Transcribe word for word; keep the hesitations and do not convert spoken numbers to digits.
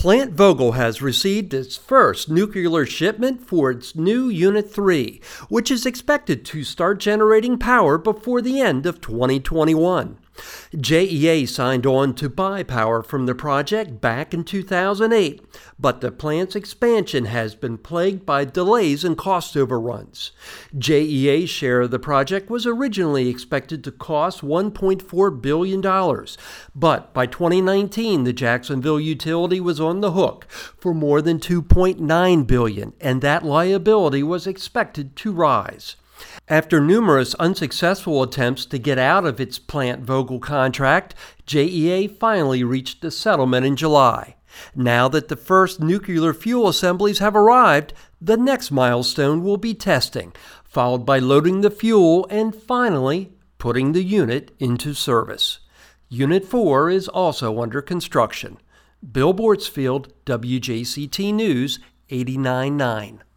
Plant Vogtle has received its first nuclear shipment for its new Unit three, which is expected to start generating power before the end of twenty twenty-one. J E A signed on to buy power from the project back in two thousand eight, but the plant's expansion has been plagued by delays and cost overruns. J E A's share of the project was originally expected to cost one point four billion dollars, but by twenty nineteen, the Jacksonville utility was on the hook for more than two point nine billion dollars, and that liability was expected to rise. After numerous unsuccessful attempts to get out of its Plant Vogtle contract, J E A finally reached a settlement in July. Now that the first nuclear fuel assemblies have arrived, the next milestone will be testing, followed by loading the fuel and finally putting the unit into service. Unit four is also under construction. Bill Bortzfield, W J C T News, eighty-nine point nine.